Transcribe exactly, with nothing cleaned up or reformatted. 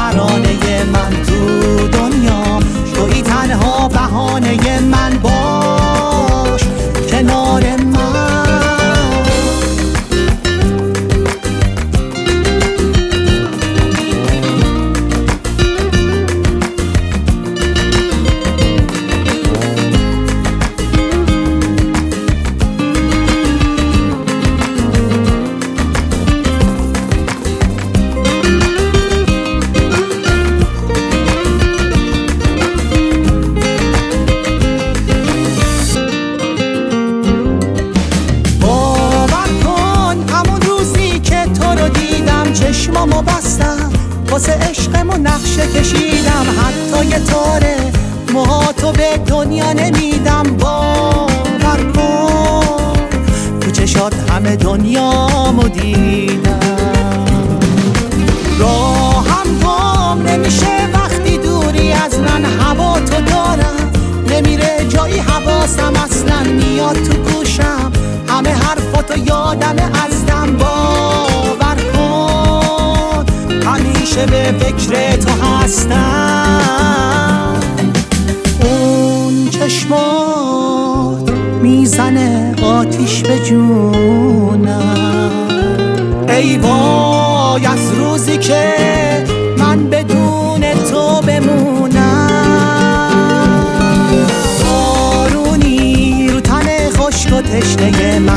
ترانه من تو دنیا، تویی تنها بهانه من، باش کنار من. چشمامو بستم واسه عشقمون نقشه کشیدم، حتی یه تاره موهاتو به دنیا نمیدم. باور کن تو چشات همه دنیامو دیدم. راهم گم نمیشه وقتی دوری از من، هوا تو دارم نمیره جایی حواسم اصلا، میاد تو گوشم همه حرفاتو یادمه ازدم. باور کن همیشه به فکر تو هستم. اون چشمات میزنه آتیش به جونم، ای وای از روزی که من بدون تو بمونم. بارونی رو تن خشک و تشنه من